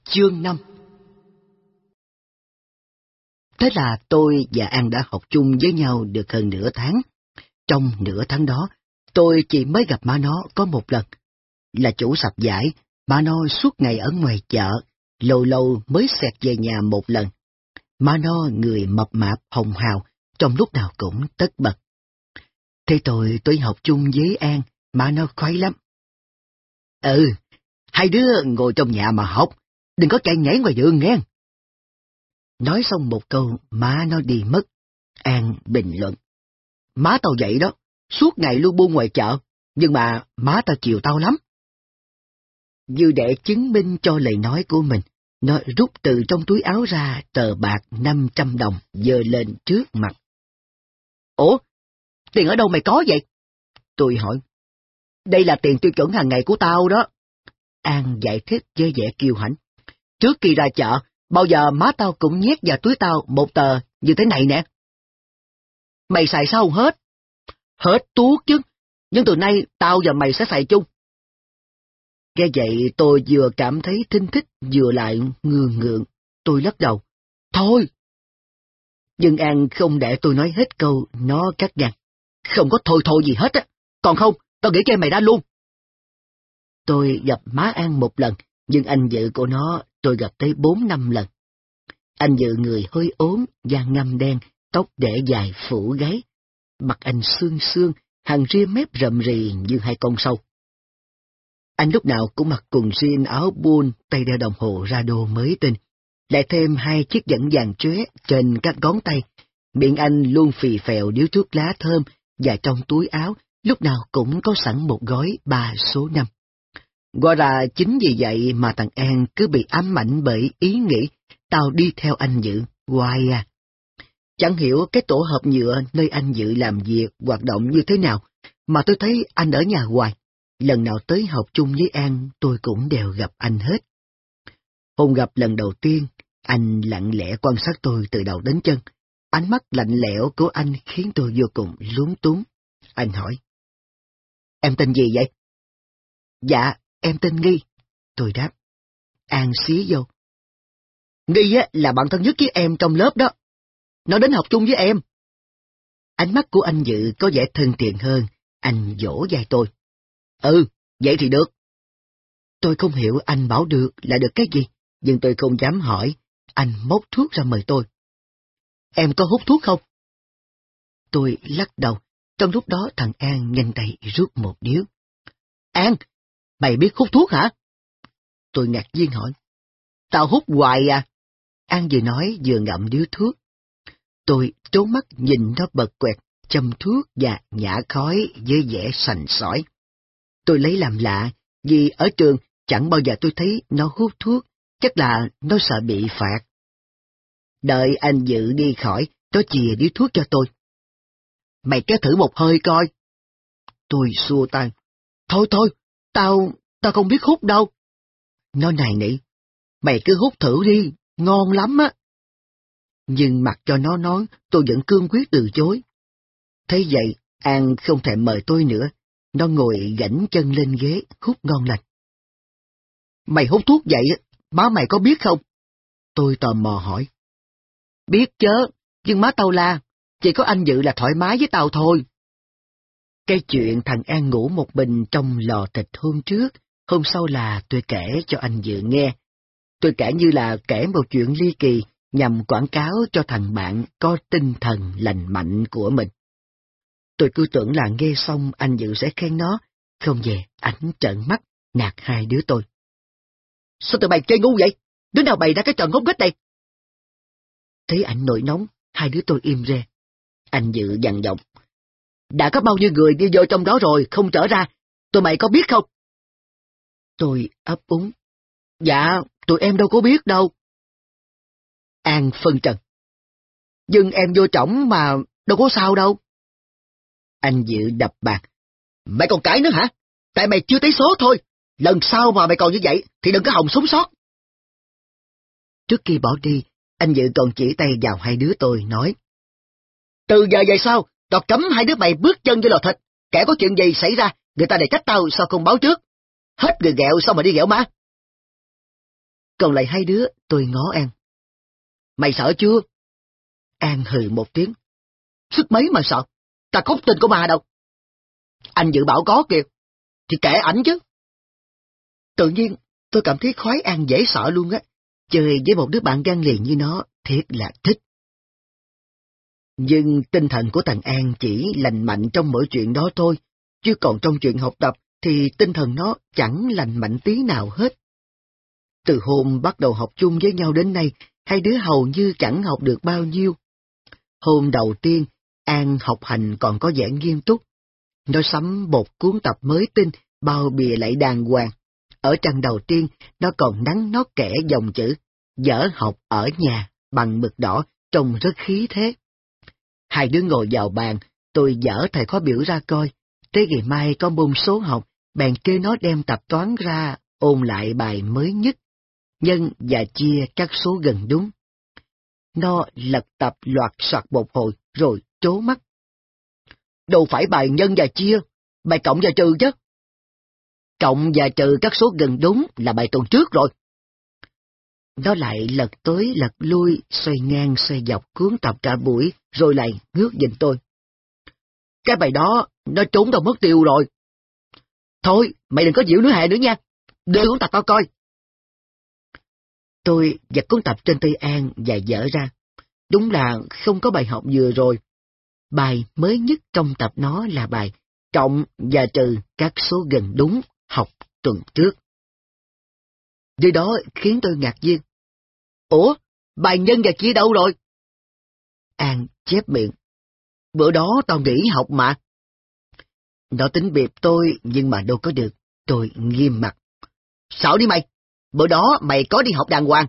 Chương 5. Thế là tôi và An đã học chung với nhau được hơn nửa tháng. Trong nửa tháng đó, tôi chỉ mới gặp má nó có một lần. Là chủ sạp vải, má nó suốt ngày ở ngoài chợ, lâu lâu mới xẹt về nhà một lần. Má nó người mập mạp hồng hào, trong lúc nào cũng tất bật. Thế tôi học chung với An, má nó khoái lắm. Hai đứa ngồi trong nhà mà học, đừng có chạy nhảy ngoài đường nghe. Nói xong một câu, má nó đi mất. An bình luận. Má tao vậy đó, suốt ngày luôn buôn ngoài chợ, nhưng mà má tao chiều tao lắm. Như để chứng minh cho lời nói của mình, nó rút từ trong túi áo ra tờ bạc 500 đồng giơ lên trước mặt. Ủa, tiền ở đâu mày có vậy? Tôi hỏi. Đây là tiền tiêu chuẩn hàng ngày của tao đó. An giải thích với vẻ kiêu hãnh. Trước khi ra chợ, bao giờ má tao cũng nhét vào túi tao một tờ như thế này nè. Mày xài sao không hết? Hết tuốt chứ, nhưng từ nay tao và mày sẽ xài chung. Nghe vậy tôi vừa cảm thấy thinh thích vừa lại ngượng ngượng. Tôi lắc đầu. Thôi! Nhưng An không để tôi nói hết câu, nó cắt ngang. Không có thôi gì hết á, còn không, tao nghĩ cho mày ra luôn. Tôi gặp má An một lần, nhưng anh vợ của nó tôi gặp tới 4-5 lần. Anh vợ người hơi ốm, da ngăm đen, tóc để dài phủ gáy. Mặt anh xương xương, hàng ria mép rậm rì như hai con sâu. Anh lúc nào cũng mặc quần jean áo buôn, tay đeo đồng hồ Rado mới tinh, lại thêm 2 chiếc nhẫn vàng chóe trên các ngón tay. Miệng anh luôn phì phèo điếu thuốc lá thơm, và trong túi áo lúc nào cũng có sẵn một gói 3 số 5. Quả ra chính vì vậy mà thằng An cứ bị ám ảnh bởi ý nghĩ tao đi theo anh Dự hoài à. Chẳng hiểu cái tổ hợp nhựa nơi anh Dự làm việc hoạt động như thế nào, mà tôi thấy anh ở nhà hoài. Lần nào tới học chung với An tôi cũng đều gặp anh hết. Hôm gặp lần đầu tiên, anh lặng lẽ quan sát tôi từ đầu đến chân. Ánh mắt lạnh lẽo của anh khiến tôi vô cùng luống túng. Anh hỏi. Em tên gì vậy? Dạ, em tên Nghi. Tôi đáp. An xía vô. Nghi á là bạn thân nhất với em trong lớp đó. Nó đến học chung với em. Ánh mắt của anh Dự có vẻ thân thiện hơn. Anh vỗ vai tôi. Vậy thì được. Tôi không hiểu anh bảo được là được cái gì, nhưng tôi không dám hỏi. Anh móc thuốc ra mời tôi. Em có hút thuốc không? Tôi lắc đầu. Trong lúc đó thằng An nhanh tay rút một điếu. An, mày biết hút thuốc hả? Tôi ngạc nhiên hỏi. Tao hút hoài à? An vừa nói vừa ngậm điếu thuốc. Tôi trốn mắt nhìn nó bật quẹt, châm thuốc và nhả khói với vẻ sành sỏi. Tôi lấy làm lạ, vì ở trường chẳng bao giờ tôi thấy nó hút thuốc, chắc là nó sợ bị phạt. Đợi anh Dự đi khỏi, nó chìa điếu thuốc cho tôi. Mày kéo thử một hơi coi. Tôi xua tay. Thôi, tao không biết hút đâu. Nó nài nỉ. Mày cứ hút thử đi, ngon lắm á. Nhưng mặc cho nó nói, tôi vẫn cương quyết từ chối. Thế vậy, An không thèm mời tôi nữa. Nó ngồi gãnh chân lên ghế, hút ngon lành. Mày hút thuốc vậy, má mày có biết không? Tôi tò mò hỏi. Biết chớ, nhưng má tao la, chỉ có anh Dự là thoải mái với tao thôi. Cái chuyện thằng An ngủ một mình trong lò thịt hôm trước, hôm sau là tôi kể cho anh Dự nghe. Tôi kể như là kể một chuyện ly kỳ nhằm quảng cáo cho thằng bạn có tinh thần lành mạnh của mình. Tôi cứ tưởng là nghe xong anh Dự sẽ khen nó, không về ảnh trợn mắt, nạt hai đứa tôi. Sao tụi mày chơi ngu vậy? Đứa nào bày ra cái trò ngốc nghếch này? Thấy ảnh nổi nóng, hai đứa tôi im re. Anh Dự dằn giọng. Đã có bao nhiêu người đi vô trong đó rồi, không trở ra, tụi mày có biết không? Tôi ấp úng. Dạ, tụi em đâu có biết đâu. An phân trần. Nhưng em vô trỏng mà, đâu có sao đâu. Anh Dự đập bàn. Mày còn cãi nữa hả? Tại mày chưa tới số thôi. Lần sau mà mày còn như vậy, thì đừng có hòng sống sót. Trước khi bỏ đi, anh Dự còn chỉ tay vào hai đứa tôi, nói. Từ giờ về sau, tao cấm hai đứa mày bước chân vô lò thịt. Kẻ có chuyện gì xảy ra, người ta để trách tao sao không báo trước. Hết người ghẹo sao mà đi ghẹo má. Còn lại hai đứa, tôi ngó An. Mày sợ chưa? An hừ một tiếng. Sức mấy mà sợ, ta không tin có ma đâu. Anh dự bảo có kìa, thì kệ ảnh chứ. Tự nhiên, tôi cảm thấy khoái An dễ sợ luôn á. Chơi với một đứa bạn gan liền như nó, thiệt là thích. Nhưng tinh thần của thằng An chỉ lành mạnh trong mỗi chuyện đó thôi, chứ còn trong chuyện học tập thì tinh thần nó chẳng lành mạnh tí nào hết. Từ hôm bắt đầu học chung với nhau đến nay, hai đứa hầu như chẳng học được bao nhiêu. Hôm đầu tiên, An học hành còn có vẻ nghiêm túc. Nó sắm một cuốn tập mới tinh, bao bìa lại đàng hoàng. Ở trang đầu tiên, nó còn nắn nót kẻ dòng chữ, dở học ở nhà, bằng mực đỏ, trông rất khí thế. Hai đứa ngồi vào bàn, tôi dở thầy khóa biểu ra coi. Tới ngày mai có môn số học, bèn kêu nó đem tập toán ra, ôn lại bài mới nhất. Nhân và chia các số gần đúng. Nó lật tập loạt soạt một hồi, rồi trố mắt. Đâu phải bài nhân và chia, bài cộng và trừ chứ. Cộng và trừ các số gần đúng là bài tuần trước rồi. Nó lại lật tới lật lui, xoay ngang xoay dọc cuốn tập cả buổi, rồi lại ngước nhìn tôi. Cái bài đó, nó trốn đâu mất tiêu rồi. Thôi, mày đừng có giễu nữa hệ nữa nha. Đưa cuốn tập tao coi. Tôi giật cuốn tập trên tay An và dở ra. Đúng là không có bài học vừa rồi. Bài mới nhất trong tập nó là bài cộng và trừ các số gần đúng học tuần trước. Điều đó khiến tôi ngạc nhiên. Ủa, bài nhân và chia đâu rồi? An chép miệng. Bữa đó tao nghỉ học mà. Nó tính bịp tôi nhưng mà đâu có được. Tôi nghiêm mặt. Sợ đi mày, bữa đó mày có đi học đàng hoàng.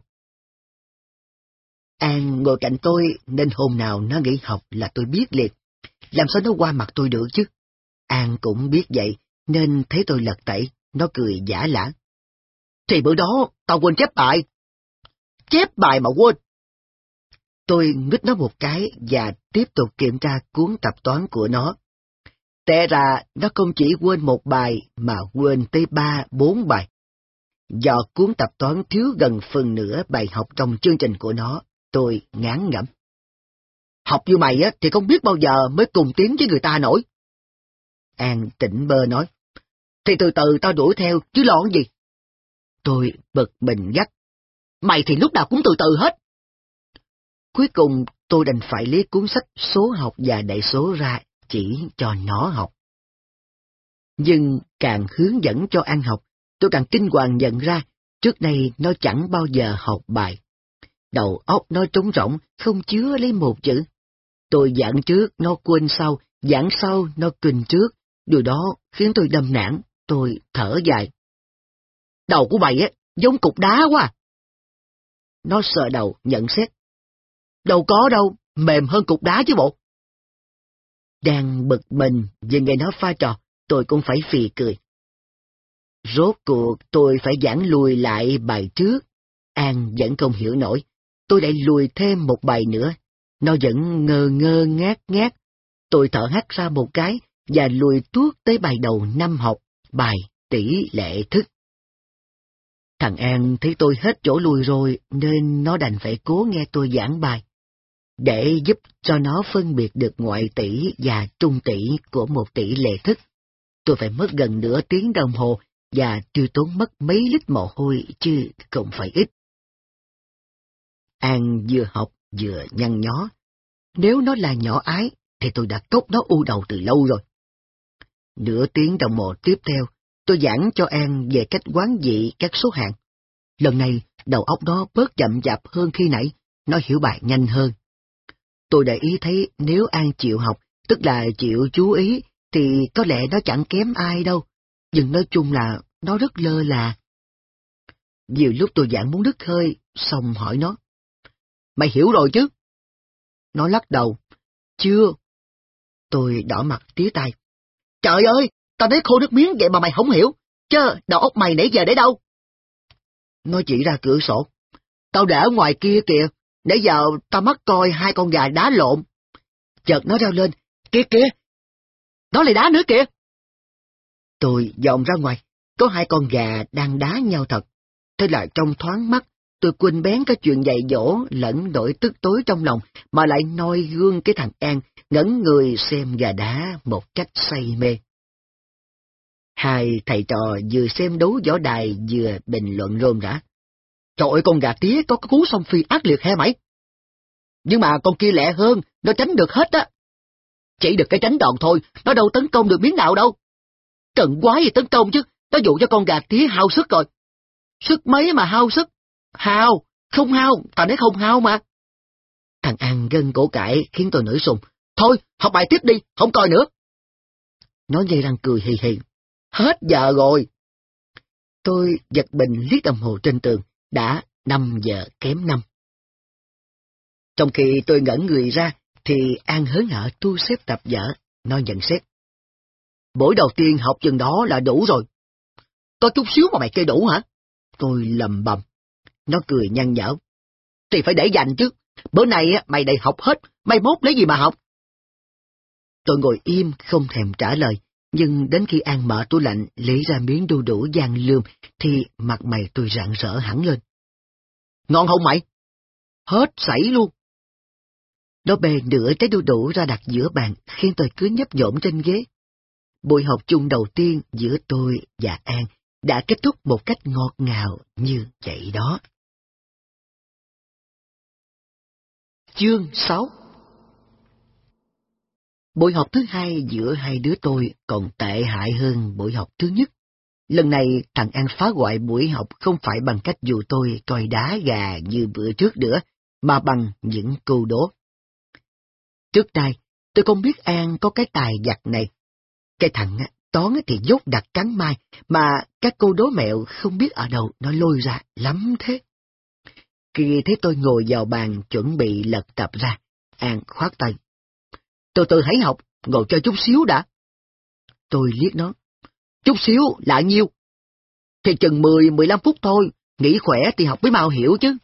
An ngồi cạnh tôi nên hôm nào nó nghỉ học là tôi biết liền. Làm sao nó qua mặt tôi được chứ? An cũng biết vậy nên thấy tôi lật tẩy, nó cười giả lả. Thì bữa đó tao quên chép bài. Chép bài mà quên. Tôi nghích nó một cái và tiếp tục kiểm tra cuốn tập toán của nó. Té ra nó không chỉ quên một bài mà quên tới 3-4 bài. Do cuốn tập toán thiếu gần phần nửa bài học trong chương trình của nó, tôi ngán ngẩm. Học như mày á thì không biết bao giờ mới cùng tiến với người ta nổi. An tỉnh bơ nói. Thì từ từ tao đuổi theo chứ lo cái gì. Tôi bực mình gắt. Mày thì lúc nào cũng từ từ hết. Cuối cùng tôi đành phải lấy cuốn sách số học và đại số ra chỉ cho nó học. Nhưng càng hướng dẫn cho An học, tôi càng kinh hoàng nhận ra, trước đây nó chẳng bao giờ học bài. Đầu óc nó trống rỗng, không chứa lấy một chữ. Tôi giảng trước, nó quên sau, giảng sau, nó kinh trước. Điều đó khiến tôi đâm nản, tôi thở dài. Đầu của mày á, giống cục đá quá. Nó sờ đầu, nhận xét. Đâu có đâu, mềm hơn cục đá chứ bộ. Đang bực mình vì nghe nó pha trò, tôi cũng phải phì cười. Rốt cuộc tôi phải giảng lùi lại bài trước. An vẫn không hiểu nổi. Tôi lại lùi thêm một bài nữa. Nó vẫn ngơ ngơ ngác ngác. Tôi thở hắt ra một cái và lùi tuốt tới bài đầu năm học, bài tỷ lệ thức. Thằng An thấy tôi hết chỗ lùi rồi nên nó đành phải cố nghe tôi giảng bài. Để giúp cho nó phân biệt được ngoại tỷ và trung tỷ của một tỷ lệ thức, tôi phải mất gần nửa tiếng đồng hồ và tiêu tốn mất mấy lít mồ hôi chứ không phải ít. An vừa học vừa nhăn nhó. Nếu nó là nhỏ ái thì tôi đã cốc nó u đầu từ lâu rồi. Nửa tiếng đồng hồ tiếp theo, tôi giảng cho An về cách quán dị các số hạng. Lần này, đầu óc nó bớt chậm chạp hơn khi nãy, nó hiểu bài nhanh hơn. Tôi để ý thấy nếu An chịu học, tức là chịu chú ý, thì có lẽ nó chẳng kém ai đâu. Nhưng nói chung là nó rất lơ là. Nhiều lúc tôi giảng muốn đứt hơi, xong hỏi nó. Mày hiểu rồi chứ? Nó lắc đầu. Chưa. Tôi đỏ mặt tía tai. Trời ơi, tao nói khô nước miếng vậy mà mày không hiểu, chứ đầu óc mày nãy giờ để đâu? Nó chỉ ra cửa sổ. Tao để ở ngoài kia kìa, nãy giờ tao mắc coi hai con gà đá lộn. Chợt nó reo lên, kia kìa, đó là đá nữa kìa. Tôi dòm ra ngoài, có hai con gà đang đá nhau thật. Thế là trong thoáng mắt, tôi quên bén cái chuyện dạy dỗ lẫn nỗi tức tối trong lòng mà lại noi gương cái thằng An ngẩn người xem gà đá một cách say mê. Hai thầy trò vừa xem đấu võ đài vừa bình luận rôm rã. Trời ơi, con gà tía có cái cú song phi ác liệt he mày. Nhưng mà con kia lẹ hơn, nó tránh được hết á. Chỉ được cái tránh đòn thôi, nó đâu tấn công được miếng nào đâu. Trận quái gì tấn công chứ, nó dụ cho con gà tía hao sức rồi. Sức mấy mà hao sức? Hao, không hao, tao nói không hao mà. Thằng An gân cổ cãi khiến tôi nổi sùng. Thôi, học bài tiếp đi, không coi nữa. Nó dây răng cười hì hì. Hết giờ rồi. Tôi giật mình liếc đồng hồ trên tường, đã 5 giờ kém 5. Trong khi tôi ngẩn người ra, thì An hớn hở thu xếp tập vở, nó nhận xét. Buổi đầu tiên học chừng đó là đủ rồi. Có chút xíu mà mày kêu đủ hả? Tôi lầm bầm. Nó cười nhăn nhở. Thì phải để dành chứ. Bữa nay mày đầy học hết, mai mốt lấy gì mà học? Tôi ngồi im không thèm trả lời, nhưng đến khi An mở tủ lạnh lấy ra miếng đu đủ giang lươm thì mặt mày tôi rạng rỡ hẳn lên. Ngon không mày? Hết sảy luôn. Nó bê nửa trái đu đủ ra đặt giữa bàn khiến tôi cứ nhấp nhổm trên ghế. Buổi học chung đầu tiên giữa tôi và An đã kết thúc một cách ngọt ngào như vậy đó. Chương 6. Buổi học thứ hai giữa hai đứa tôi còn tệ hại hơn buổi học thứ nhất. Lần này thằng An phá hoại buổi học không phải bằng cách dụ tôi coi đá gà như bữa trước nữa, mà bằng những câu đố. Trước đây, tôi không biết An có cái tài giặt này. Cái thằng toán thì dốt đặt cắn mai, mà các câu đố mẹo không biết ở đâu nó lôi ra lắm thế. Khi thấy tôi ngồi vào bàn chuẩn bị lật tập ra, An khoát tay. Từ từ hãy học, ngồi chơi chút xíu đã. Tôi liếc nó. Chút xíu là nhiêu? Thì chừng 10-15 phút thôi, nghỉ khỏe thì học mới mau hiểu chứ.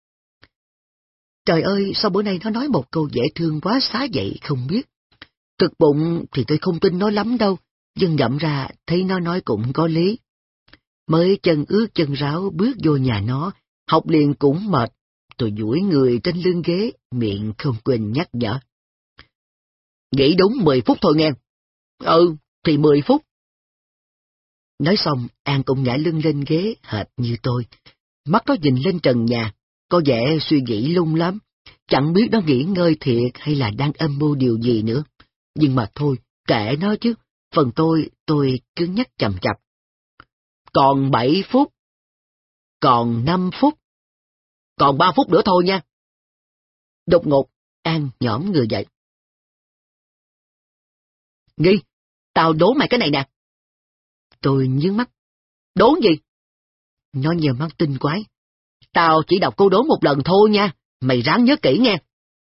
Trời ơi, sao bữa nay nó nói một câu dễ thương quá xá vậy không biết. Thực bụng thì tôi không tin nó lắm đâu, nhưng ngẫm ra thấy nó nói cũng có lý. Mới chân ướt chân ráo bước vô nhà nó, học liền cũng mệt. Tôi duỗi người trên lưng ghế, miệng không quên nhắc nhở. Nghỉ đúng 10 phút thôi nghe. Ừ, thì 10 phút. Nói xong, An cũng ngã lưng lên ghế hệt như tôi. Mắt nó nhìn lên trần nhà, có vẻ suy nghĩ lung lắm. Chẳng biết nó nghỉ ngơi thiệt hay là đang âm mưu điều gì nữa. Nhưng mà thôi, kệ nó chứ. Phần tôi cứ nhắc chầm chập. Còn 7 phút. Còn 5 phút. Còn 3 phút nữa thôi nha. Đột ngột, An nhõm người dậy. Nghi, tao đố mày cái này nè. Tôi nhướng mắt. Đố gì? Nó nhờ mắt tinh quái. Tao chỉ đọc câu đố một lần thôi nha, mày ráng nhớ kỹ nghe.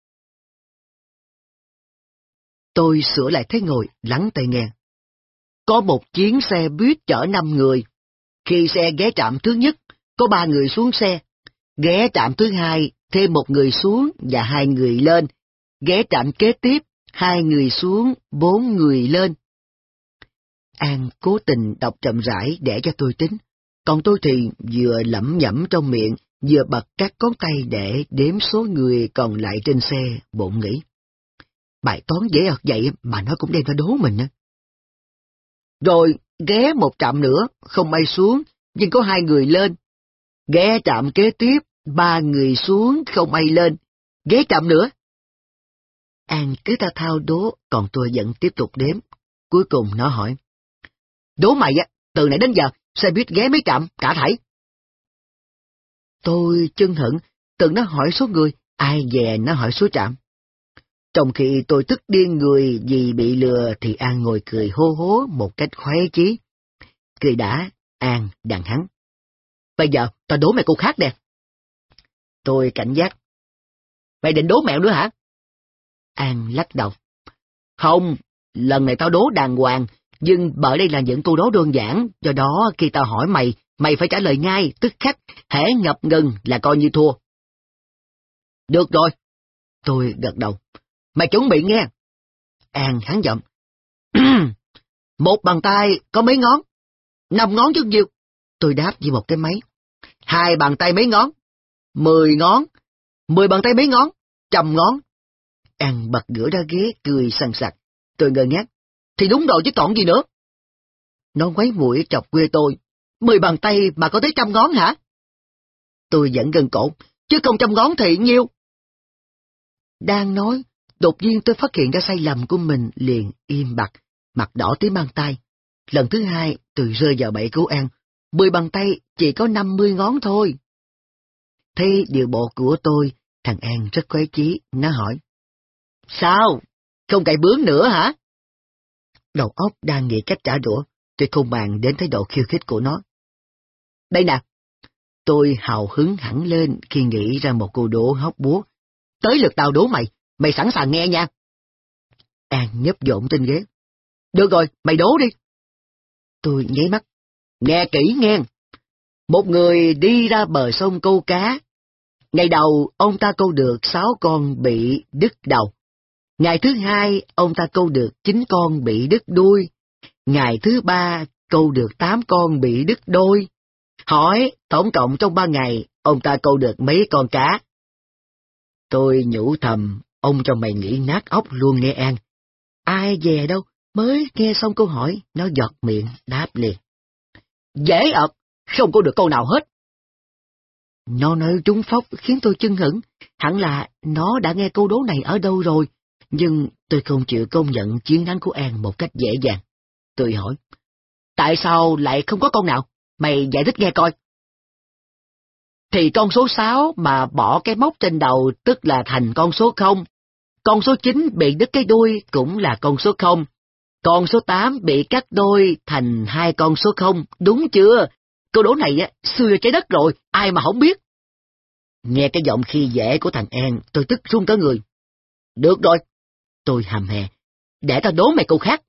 Tôi sửa lại thế ngồi, lắng tai nghe. Có một chuyến xe buýt chở 5 người. Khi xe ghé trạm thứ nhất, có 3 người xuống xe. Ghé trạm thứ hai, thêm 1 người xuống và 2 người lên. Ghé trạm kế tiếp, 2 người xuống, 4 người lên. An cố tình đọc chậm rãi để cho tôi tính. Còn tôi thì vừa lẩm nhẩm trong miệng, vừa bật các ngón tay để đếm số người còn lại trên xe, bụng nghĩ. Bài toán dễ ợt vậy mà nó cũng đem ra đố mình á. Rồi ghé một trạm nữa, không ai xuống, nhưng có 2 người lên. Ghé trạm kế tiếp, 3 người xuống, không ai lên. Ghé trạm nữa. An cứ ta thao đố, còn tôi vẫn tiếp tục đếm. Cuối cùng nó hỏi. Đố mày á, từ nãy đến giờ, xe buýt ghé mấy trạm, cả thảy. Tôi chưng hửng, tưởng nó hỏi số người, ai dè nó hỏi số trạm. Trong khi tôi tức điên người vì bị lừa thì An ngồi cười hô hố một cách khoái chí. Cười đã, An đàn hắn. Bây giờ, tao đố mày câu khác nè. Tôi cảnh giác. Mày định đố mẹo nữa hả? An lắc đầu. Không, lần này tao đố đàng hoàng, nhưng bởi đây là những câu đố đơn giản, do đó khi tao hỏi mày, mày phải trả lời ngay, tức khắc, hễ ngập ngừng là coi như thua. Được rồi. Tôi gật đầu. Mày chuẩn bị nghe. An hắn giọng. Một bàn tay có mấy ngón? 5 ngón chứ nhiêu? Tôi đáp với một cái máy. 2 bàn tay mấy ngón? 10 ngón. 10 bàn tay mấy ngón? 100 ngón. An bật ngửa ra ghế cười sằng sặc. Tôi ngơ ngác. Thì đúng rồi chứ còn gì nữa. Nó ngoáy mũi chọc quê tôi. 10 bàn tay mà có tới 100 ngón hả? Tôi vẫn gần cổ. Chứ không 100 ngón thì nhiêu? Đang nói, đột nhiên tôi phát hiện ra sai lầm của mình, liền im bặt, mặt đỏ tới mang tay. Lần thứ hai, tôi rơi vào bẫy của An. 10 bàn tay chỉ có 50 ngón thôi. Thấy điệu bộ của tôi, thằng An rất khoái chí, nó hỏi. Sao? Không cày bướng nữa hả? Đầu óc đang nghĩ cách trả đũa, tôi không bàn đến thái độ khiêu khích của nó. Đây nè, tôi hào hứng hẳn lên khi nghĩ ra một câu đố hóc búa. Tới lượt tao đố mày, mày sẵn sàng nghe nha. An nhấp nhổm trên ghế. Được rồi, mày đố đi. Tôi nháy mắt. Nghe kỹ nghe. Một người đi ra bờ sông câu cá. Ngày đầu, ông ta câu được 6 con bị đứt đầu. Ngày thứ hai, ông ta câu được 9 con bị đứt đuôi. Ngày thứ ba, câu được 8 con bị đứt đôi. Hỏi, tổng cộng trong 3 ngày, ông ta câu được mấy con cá? Tôi nhủ thầm, ông cho mày nghĩ nát óc luôn nghe An. Ai dè đâu, mới nghe xong câu hỏi, nó giọt miệng, đáp liền. Dễ ợt, không có được câu nào hết. Nó nói trúng phóc khiến tôi chưng hửng, hẳn là nó đã nghe câu đố này ở đâu rồi, nhưng tôi không chịu công nhận chiến thắng của An một cách dễ dàng. Tôi hỏi, tại sao lại không có con nào? Mày giải thích nghe coi. Thì con số 6 mà bỏ cái móc trên đầu tức là thành con số 0. Con số 9 bị đứt cái đuôi cũng là con số 0. Con số 8 bị cắt đôi thành 2 con số 0, đúng chưa? Câu đố này á, xưa trái đất rồi, ai mà không biết. Nghe cái giọng khi dễ của thằng An, tôi tức run cả người. Được rồi, tôi hầm hè, để tao đố mày câu khác.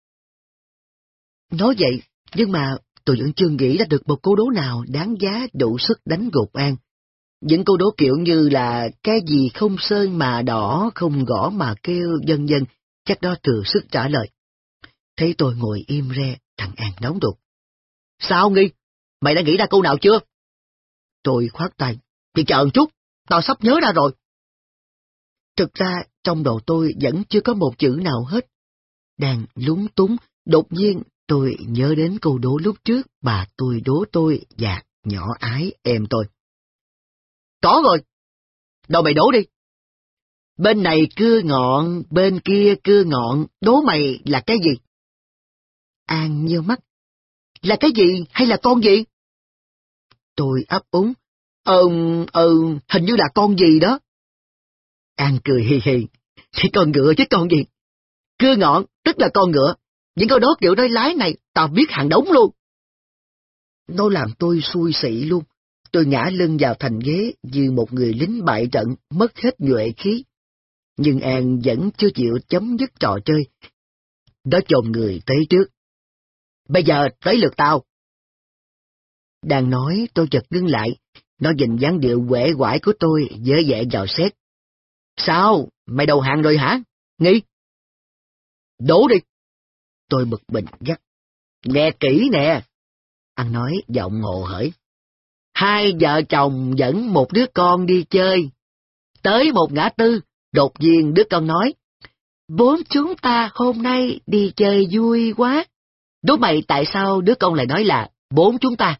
Nói vậy, nhưng mà tôi vẫn chưa nghĩ ra được một câu đố nào đáng giá đủ sức đánh gục An. Những câu đố kiểu như là cái gì không sơn mà đỏ, không gõ mà kêu, vân vân, chắc đó thừa sức trả lời. Thấy tôi ngồi im re, thằng An nóng ruột. Sao Nghi? Mày đã nghĩ ra câu nào chưa? Tôi khoát tay. Thì chờ một chút, tao sắp nhớ ra rồi. Thực ra, trong đầu tôi vẫn chưa có một chữ nào hết. Đang lúng túng, đột nhiên tôi nhớ đến câu đố lúc trước bà tôi đố tôi và nhỏ ái em tôi. Có rồi. Đâu mày đố đi. Bên này cưa ngọn, bên kia cưa ngọn, đố mày là cái gì? An nheo mắt. Là cái gì hay là con gì? Tôi ấp úng. Hình như là con gì đó. An cười hì hì. Thì con ngựa chứ con gì? Cưa ngọn, tức là con ngựa. Những câu đố kiểu nói lái này, tao biết hàng đống luôn. Nó làm tôi xui xị luôn. Tôi ngã lưng vào thành ghế như một người lính bại trận, mất hết nhuệ khí. Nhưng An vẫn chưa chịu chấm dứt trò chơi. Nó chồm người tới trước. Bây giờ tới lượt tao. Đang nói tôi chợt ngưng lại. Nó nhìn dáng điệu uể oải của tôi dễ dẹ dò xét. Sao? Mày đầu hàng rồi hả? Nghi? Đố đi. Tôi bực mình gắt. Nghe kỹ nè. Anh nói giọng ngộ hởi. 2 vợ chồng dẫn một đứa con đi chơi. Tới một ngã tư, đột nhiên đứa con nói. 4 chúng ta hôm nay đi chơi vui quá. Đố mày tại sao đứa con lại nói là 4 chúng ta?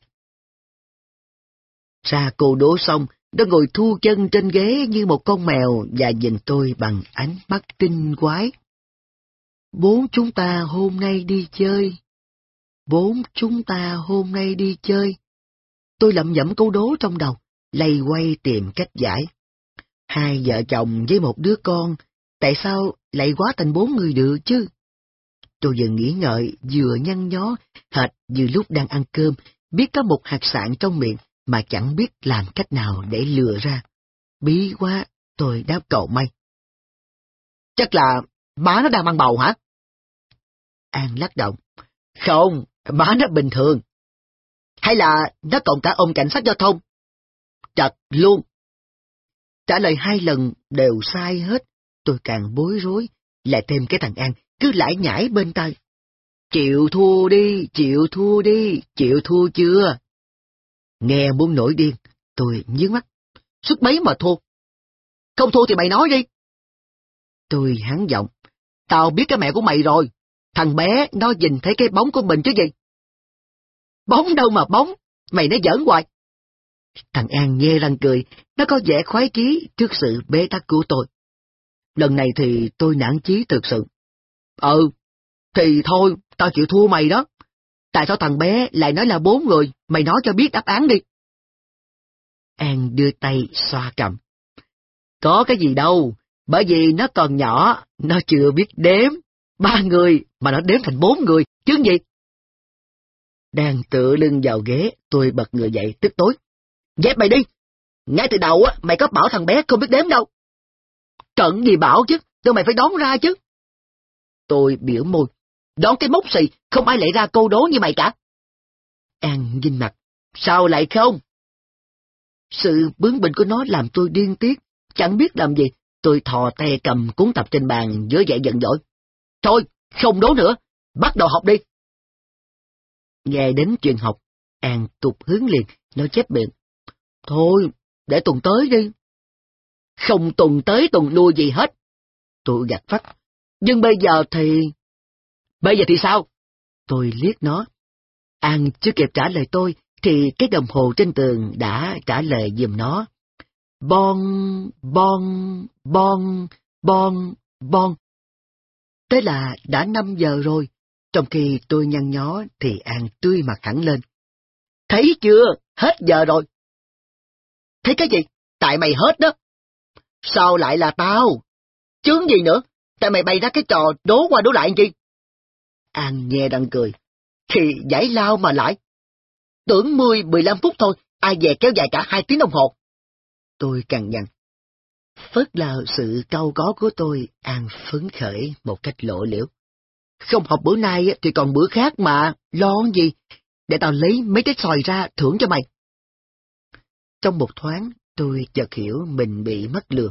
Ra cô đố xong, nó ngồi thu chân trên ghế như một con mèo và nhìn tôi bằng ánh mắt tinh quái. 4 chúng ta hôm nay đi chơi. 4 chúng ta hôm nay đi chơi. Tôi lẩm nhẩm câu đố trong đầu, lay quay tìm cách giải. 2 vợ chồng với một đứa con, tại sao lại quá thành 4 người được chứ? Tôi vừa nghĩ ngợi, vừa nhăn nhó, hệt như lúc đang ăn cơm, biết có một hạt sạn trong miệng mà chẳng biết làm cách nào để lừa ra. Bí quá, tôi đáp cậu may. Chắc là má nó đang mang bầu hả? An lắc đầu. Không, má nó bình thường. Hay là nó còn cả ông cảnh sát giao thông? Chật luôn. Trả lời 2 lần đều sai hết, tôi càng bối rối, lại thêm cái thằng An cứ lải nhải bên tai. Chịu thua đi, chịu thua đi, chịu thua chưa? Nghe muốn nổi điên, tôi nhướng mắt. sức mấy mà thua. Không thua thì mày nói đi. Tôi hắng giọng. Tao biết cái mẹ của mày rồi. Thằng bé nó nhìn thấy cái bóng của mình chứ gì. Bóng đâu mà bóng, mày nói giỡn hoài. Thằng An nhe răng cười, nó có vẻ khoái chí trước sự bế tắc của tôi. Lần này thì tôi nản chí thực sự. Thì thôi, tao chịu thua mày đó. Tại sao thằng bé lại nói là 4 người, mày nói cho biết đáp án đi. An đưa tay xoa cằm. Có cái gì đâu, bởi vì nó còn nhỏ, nó chưa biết đếm. 3 người mà nó đếm thành 4 người, chứ gì. Đang tựa lưng vào ghế, tôi bật người dậy tức tối. Dẹp mày đi! Ngay từ đầu á, mày có bảo thằng bé không biết đếm đâu. Trận gì bảo chứ, tụi mày phải đoán ra chứ. Tôi biểu môi. Đoán cái mốc xì, không ai lại ra câu đố như mày cả. An nhìn mặt. Sao lại không? Sự bướng bỉnh của nó làm tôi điên tiết. Chẳng biết làm gì, tôi thò tay cầm cuốn tập trên bàn với vẻ giận dỗi. Thôi, không đố nữa, bắt đầu học đi. Nghe đến chuyện học, An tụt hướng liền, nó chép miệng. Thôi, để tuần tới đi. Không tuần tới tuần lui gì hết. Tôi gạt phắt. Nhưng bây giờ thì... Bây giờ thì sao? Tôi liếc nó. An chưa kịp trả lời tôi, thì cái đồng hồ trên tường đã trả lời giùm nó. Bon, bon, bon, bon, bon. Thế là đã 5 giờ rồi. Trong khi tôi nhăn nhó thì An tươi mặt hẳn lên. Thấy chưa? Hết giờ rồi. Thấy cái gì? Tại mày hết đó. Sao lại là tao? Chướng gì nữa? Tại mày bày ra cái trò đố qua đố lại chi? An nghe đang cười. Thì giải lao mà lại. Tưởng 10-15 phút thôi, ai về kéo dài cả 2 tiếng đồng hồ. Tôi cằn nhằn. Phớt lờ sự cau có của tôi, An phấn khởi một cách lộ liễu. Không học bữa nay thì còn bữa khác mà, lo gì? Để tao lấy mấy trái xoài ra thưởng cho mày. Trong một thoáng, tôi chợt hiểu mình bị mắc lừa.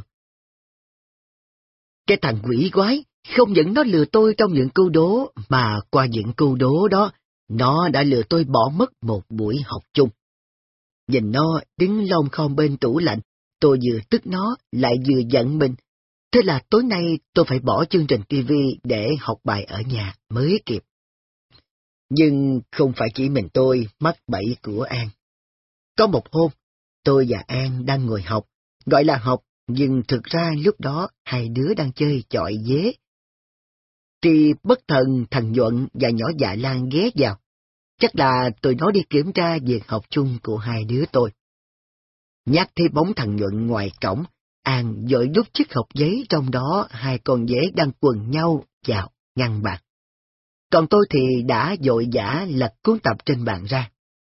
Cái thằng quỷ quái, không những nó lừa tôi trong những câu đố, mà qua những câu đố đó, nó đã lừa tôi bỏ mất một buổi học chung. Nhìn nó đứng lom khom bên tủ lạnh, tôi vừa tức nó, lại vừa giận mình. Thế là tối nay tôi phải bỏ chương trình TV để học bài ở nhà mới kịp. Nhưng không phải chỉ mình tôi mắc bẫy của An. Có một hôm, tôi và An đang ngồi học, gọi là học, nhưng thực ra lúc đó hai đứa đang chơi chọi dế. Thì bất thần thằng Nhuận và nhỏ dạ Lan ghé vào. Chắc là tụi nó đi kiểm tra việc học chung của hai đứa tôi. Nhắc thấy bóng thằng Nhuận ngoài cổng, An vội đút chiếc hộp giấy trong đó 2 con dế đang quần nhau vào ngăn bàn. Còn tôi thì đã vội vã lật cuốn tập trên bàn ra.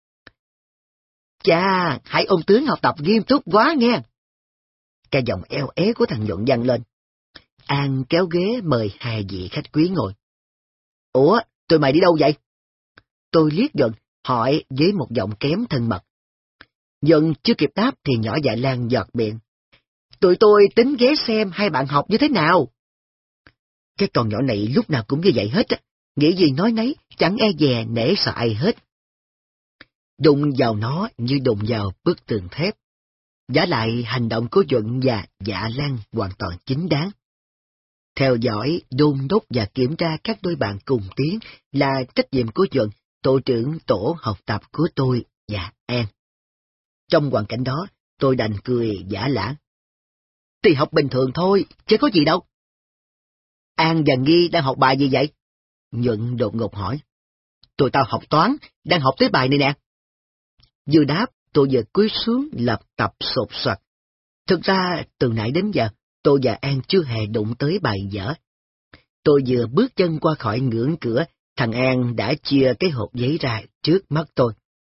Chà, hai ông tướng học tập nghiêm túc quá nghe. Cái giọng eo é của thằng Nhuận vang lên. An kéo ghế mời 2 vị khách quý ngồi. Ủa, tụi mày đi đâu vậy? Tôi liếc Nhuận, hỏi với một giọng kém thân mật. Nhuận chưa kịp đáp thì nhỏ dạ Lan giọt miệng. Tụi tôi tính ghé xem hai bạn học như thế nào. Cái con nhỏ này lúc nào cũng như vậy hết á, nghĩ gì nói nấy, chẳng e dè nể sợ ai hết. Đụng vào nó như đụng vào bức tường thép. Vả lại hành động của Nhuận và dạ Lan hoàn toàn chính đáng. Theo dõi, đôn đốc và kiểm tra các đôi bạn cùng tiến là trách nhiệm của Nhuận, tổ trưởng tổ học tập của tôi và An. Trong hoàn cảnh đó, tôi đành cười giả lả. Thì học bình thường thôi, chứ có gì đâu. An và Nghi đang học bài gì vậy? Nhuận đột ngột hỏi. Tụi tao học toán, đang học tới bài này nè. Vừa đáp, tôi vừa cúi xuống lập tập sột soạt. Thực ra, từ nãy đến giờ, tôi và An chưa hề đụng tới bài vở. Tôi vừa bước chân qua khỏi ngưỡng cửa, thằng An đã chia cái hộp giấy ra trước mắt tôi.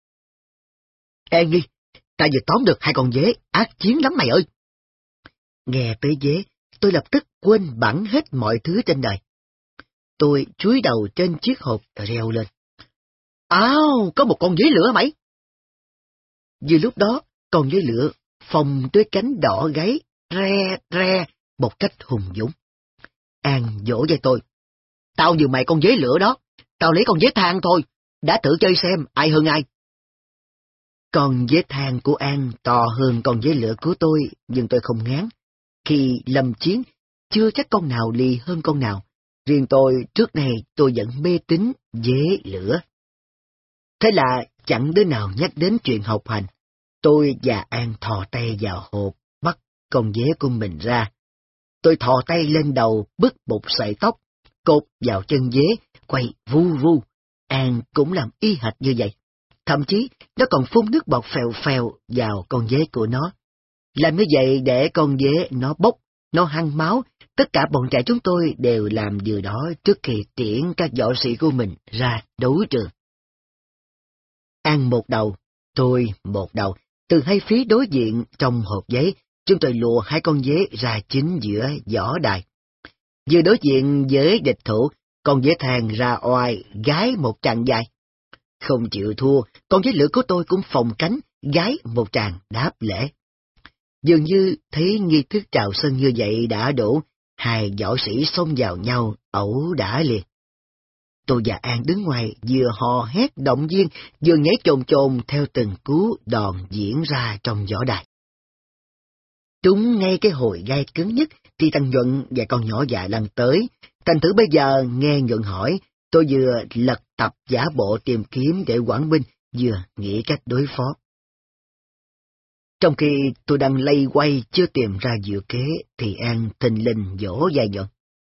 Ê Nghi, ta vừa tóm được 2 con dế, ác chiến lắm mày ơi! Nghe tới dế, tôi lập tức quên bẵng hết mọi thứ trên đời. Tôi chúi đầu trên chiếc hộp reo lên. Áo, có một con dế lửa mày! Vừa lúc đó, con dế lửa phồng đôi cánh đỏ gáy, re re, một cách hùng dũng. An vỗ vai tôi. Tao vừa mày con dế lửa đó, tao lấy con dế than thôi, đã thử chơi xem ai hơn ai. Con dế than của An to hơn con dế lửa của tôi, nhưng tôi không ngán. Khi lâm chiến, chưa chắc con nào lì hơn con nào. Riêng tôi, trước này tôi vẫn mê tín dế lửa. Thế là chẳng đứa nào nhắc đến chuyện học hành. Tôi và An thò tay vào hộp, bắt con dế của mình ra. Tôi thò tay lên đầu, bứt một sợi tóc, cột vào chân dế, quay vu vu. An cũng làm y hệt như vậy. Thậm chí, nó còn phun nước bọt phèo phèo vào con dế của nó. Làm như vậy để con dế nó bốc, nó hăng máu. Tất cả bọn trẻ chúng tôi đều làm điều đó trước khi tiễn các võ sĩ của mình ra đấu trường. An một đầu, tôi một đầu. Từ hai phía đối diện trong hộp giấy, chúng tôi lùa hai con dế ra chính giữa võ đài. Vừa đối diện với địch thủ, con dế than ra oai gái một tràng dài. Không chịu thua, con dế lửa của tôi cũng phồng cánh, gái một tràng đáp lễ. Dường như thấy nghi thức chào sân như vậy đã đủ, hai võ sĩ xông vào nhau, ẩu đả liền. Tôi và An đứng ngoài vừa hò hét động viên, vừa nhảy chồn chồn theo từng cú đòn diễn ra trong võ đài. Trúng ngay cái hồi gai cứng nhất thì thằng Nhuận và con nhỏ dạ lăn tới. Thành thử bây giờ nghe Nhuận hỏi, tôi vừa lật tập giả bộ tìm kiếm để quản binh, vừa nghĩ cách đối phó. Trong khi tôi đang lây quay chưa tìm ra diệu kế, thì An thình lình vỗ vai Nhuận.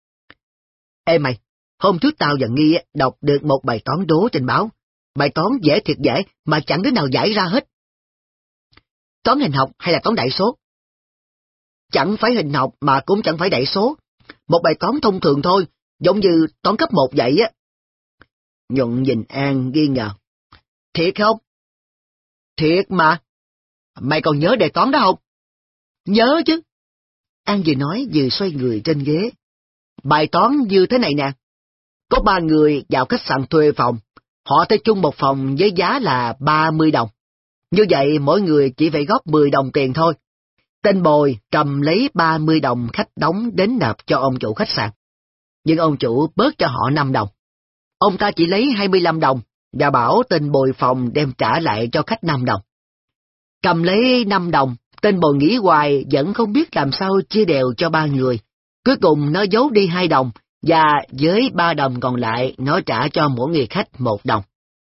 Ê mày, hôm trước tao và Nghi đọc được một bài toán đố trên báo. Bài toán dễ thiệt dễ mà chẳng đứa nào giải ra hết. Toán hình học hay là toán đại số? Chẳng phải hình học mà cũng chẳng phải đại số. Một bài toán thông thường thôi, giống như toán cấp 1 vậy á. Nhuận nhìn An nghi ngờ. Thiệt không? Thiệt mà. Mày còn nhớ đề toán đó không? Nhớ chứ. An vừa nói vừa xoay người trên ghế. Bài toán như thế này nè. Có 3 người vào khách sạn thuê phòng. Họ thuê chung một phòng với giá là 30 đồng. Như vậy mỗi người chỉ phải góp 10 đồng tiền thôi. Tên bồi cầm lấy 30 đồng khách đóng đến nộp cho ông chủ khách sạn. Nhưng ông chủ bớt cho họ 5 đồng. Ông ta chỉ lấy 25 đồng và bảo tên bồi phòng đem trả lại cho khách 5 đồng. Cầm lấy 5 đồng, tên bồi nghĩ hoài vẫn không biết làm sao chia đều cho 3 người. Cuối cùng nó giấu đi 2 đồng và với 3 đồng còn lại nó trả cho mỗi người khách 1 đồng.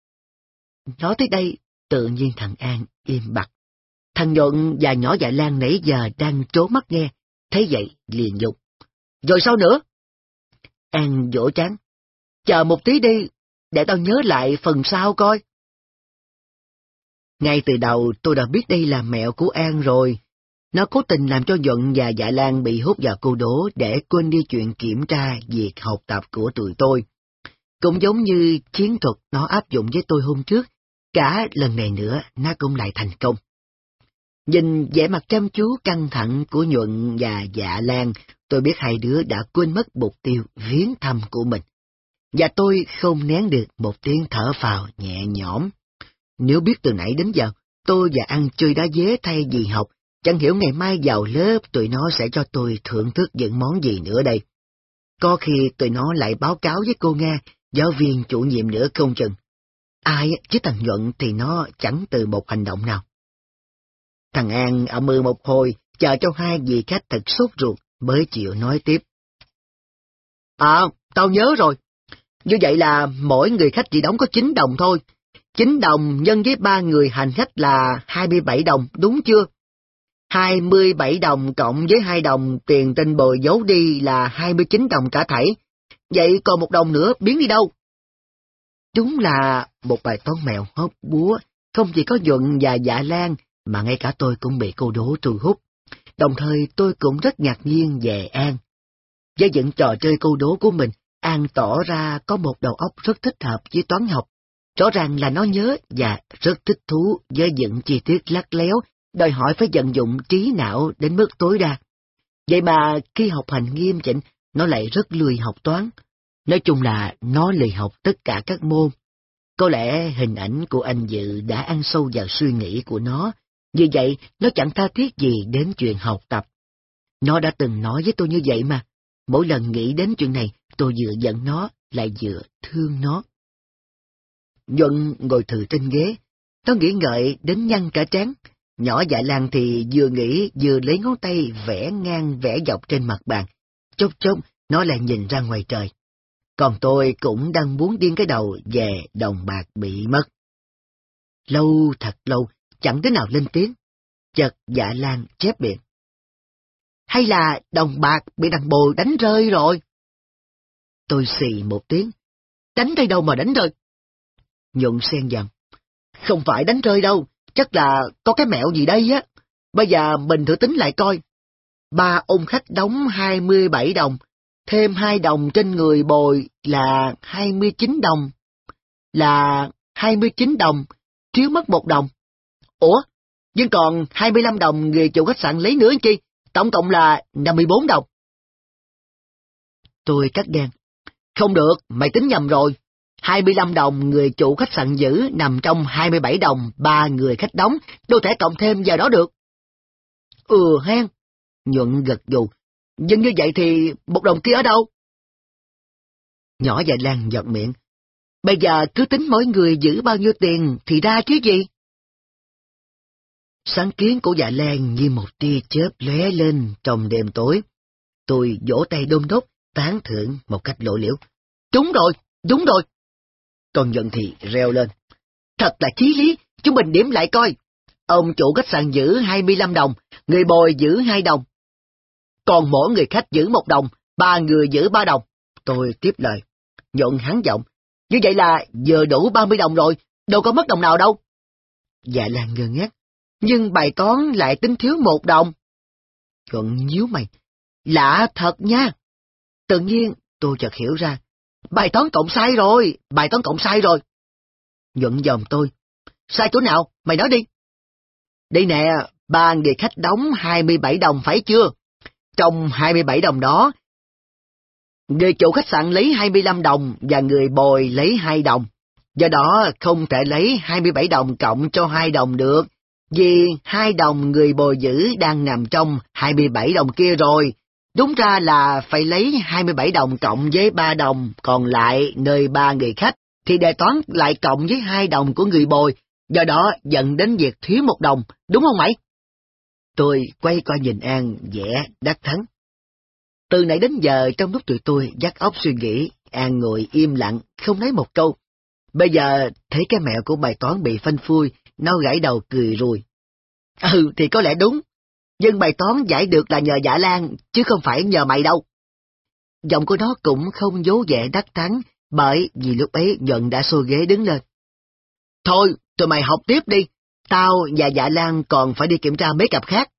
Nói tới đây, tự nhiên thằng An im bặt. Thằng Nhuận và nhỏ Dạ Lan nãy giờ đang trố mắt nghe, thấy vậy liền dục. Rồi sao nữa? An vỗ trán. Chờ một tí đi, để tao nhớ lại phần sau coi. Ngay từ đầu tôi đã biết đây là mẹo của An rồi. Nó cố tình làm cho Nhuận và Dạ Lan bị hút vào câu đố để quên đi chuyện kiểm tra việc học tập của tụi tôi. Cũng giống như chiến thuật nó áp dụng với tôi hôm trước, cả lần này nữa nó cũng lại thành công. Nhìn vẻ mặt chăm chú căng thẳng của Nhuận và Dạ Lan, tôi biết hai đứa đã quên mất mục tiêu viếng thăm của mình. Và tôi không nén được một tiếng thở phào nhẹ nhõm. Nếu biết từ nãy đến giờ, tôi và An chơi đá dế thay vì học, chẳng hiểu ngày mai vào lớp tụi nó sẽ cho tôi thưởng thức những món gì nữa đây. Có khi tụi nó lại báo cáo với cô Nga, giáo viên chủ nhiệm nữa không chừng. Ai chứ thằng Nhuận thì nó chẳng từ một hành động nào. Thằng An ở mưa một hồi, chờ cho hai vị khách thật sốt ruột mới chịu nói tiếp. Tao nhớ rồi. Như vậy là mỗi người khách chỉ đóng có 9 đồng thôi. 9 đồng nhân với 3 người hành khách là 27 đồng, đúng chưa? 27 đồng cộng với 2 đồng tiền tên bồi giấu đi là 29 đồng cả thảy. Vậy còn 1 đồng nữa biến đi đâu? Đúng là một bài toán mèo hóc búa, không chỉ có Nhuận và Dạ Lan, mà ngay cả tôi cũng bị câu đố thu hút. Đồng thời tôi cũng rất ngạc nhiên về An. Với những trò chơi câu đố của mình, An tỏ ra có một đầu óc rất thích hợp với toán học. Rõ ràng là nó nhớ và rất thích thú với những chi tiết lắt léo, đòi hỏi phải vận dụng trí não đến mức tối đa. Vậy mà khi học hành nghiêm chỉnh, nó lại rất lười học toán. Nói chung là nó lười học tất cả các môn. Có lẽ hình ảnh của anh Dự đã ăn sâu vào suy nghĩ của nó, vì vậy nó chẳng tha thiết gì đến chuyện học tập. Nó đã từng nói với tôi như vậy mà. Mỗi lần nghĩ đến chuyện này, tôi vừa giận nó, lại vừa thương nó. Nhuận ngồi thừ trên ghế. Nó nghĩ ngợi đến nhăn cả trán. Nhỏ Dạ Lan thì vừa nghĩ vừa lấy ngón tay vẽ ngang vẽ dọc trên mặt bàn. Chốc chốc nó lại nhìn ra ngoài trời. Còn tôi cũng đang muốn điên cái đầu về đồng bạc bị mất. Lâu thật lâu, chẳng đứa nào lên tiếng. Chợt Dạ Lan chép miệng. Hay là đồng bạc bị thằng Bồ đánh rơi rồi? Tôi xì một tiếng. Đánh rơi đâu mà đánh rơi? Nhuận xen dần. Không phải đánh rơi đâu, chắc là có cái mẹo gì đây á. Bây giờ mình thử tính lại coi. 3 ông khách đóng 27 đồng, thêm 2 đồng trên người bồi là 29 đồng. Là 29 đồng, thiếu mất 1 đồng. Ủa, nhưng còn 25 đồng người chủ khách sạn lấy nữa chi? Tổng cộng là 54 đồng. Tôi cắt ngang. Không được, mày tính nhầm rồi. 25 đồng người chủ khách sạn giữ nằm trong 27 đồng 3 người khách đóng, đâu thể cộng thêm vào đó được. Hen. Nhuận gật gù. Nhưng như vậy thì 1 đồng kia ở đâu? Nhỏ Dạ Lan giọt miệng. Bây giờ cứ tính mỗi người giữ bao nhiêu tiền thì ra chứ gì? Sáng kiến của Dạ Lan như một tia chớp lóe lên trong đêm tối. Tôi vỗ tay đôn đốc, tán thưởng một cách lộ liễu. Đúng rồi, đúng rồi. Còn Nhuận thì reo lên. Thật là chí lý, chúng mình điểm lại coi. Ông chủ khách sạn giữ 25 đồng, người bồi giữ 2 đồng. Còn mỗi người khách giữ 1 đồng, 3 người giữ 3 đồng. Tôi tiếp lời. Nhuận hắn giọng. Như vậy là vừa đủ 30 đồng rồi, đâu có mất đồng nào đâu. Dạ Lan ngơ ngác. Nhưng bài toán lại tính thiếu 1 đồng. Nhuận nhíu mày. Lạ thật nha. Tự nhiên tôi chợt hiểu ra. Bài toán cộng sai rồi, bài toán cộng sai rồi. Nhuận dòm tôi. Sai chỗ nào, mày nói đi. Đây nè, 3 người khách đóng 27 đồng phải chưa? Trong 27 đồng đó, người chủ khách sạn lấy 25 đồng và người bồi lấy 2 đồng. Do đó không thể lấy 27 đồng cộng cho 2 đồng được, vì 2 đồng người bồi giữ đang nằm trong 27 đồng kia rồi. Đúng ra là phải lấy 27 đồng cộng với 3 đồng còn lại nơi 3 người khách, thì đề toán lại cộng với 2 đồng của người bồi, do đó dẫn đến việc thiếu 1 đồng, đúng không mày? Tôi quay qua nhìn An vẻ đắc thắng. Từ nãy đến giờ trong lúc tụi tôi vắt óc suy nghĩ, An ngồi im lặng, không nói một câu. Bây giờ thấy cái mẹo của bài toán bị phanh phui, nó gãi đầu cười rùi. Thì có lẽ đúng, nhưng bài toán giải được là nhờ Dạ Lan, chứ không phải nhờ mày đâu. Giọng của nó cũng không giấu vẻ đắc thắng, bởi vì lúc ấy Nhuận đã xô ghế đứng lên. Thôi, tụi mày học tiếp đi, tao và Dạ Lan còn phải đi kiểm tra mấy cặp khác.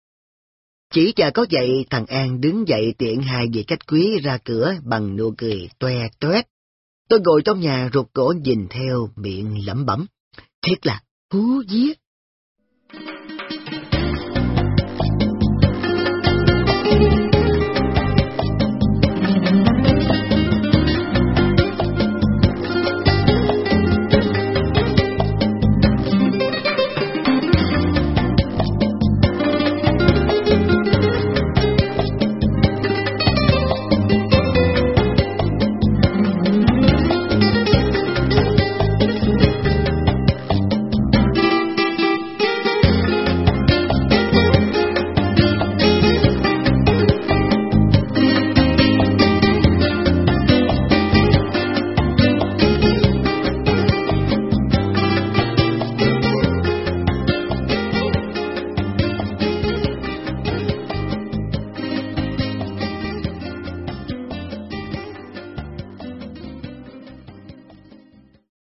Chỉ chờ có vậy, thằng An đứng dậy tiện 2 vị khách quý ra cửa bằng nụ cười toe toét. Tôi ngồi trong nhà rụt cổ nhìn theo, miệng lẩm bẩm. Thiệt là hú vía.